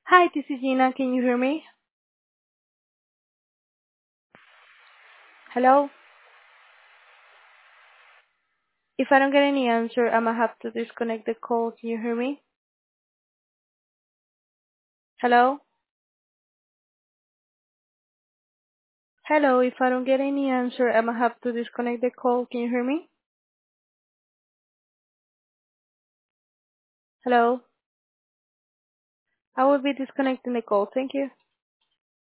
Hi, this is Gina. Can you hear me? Hello? If I don't get any answer, I'm gonna have to disconnect the call. Can you hear me? Hello? Hello, if I don't get any answer, I'm gonna have to disconnect the call. Can you hear me? Hello? I will be disconnecting the call. Thank you.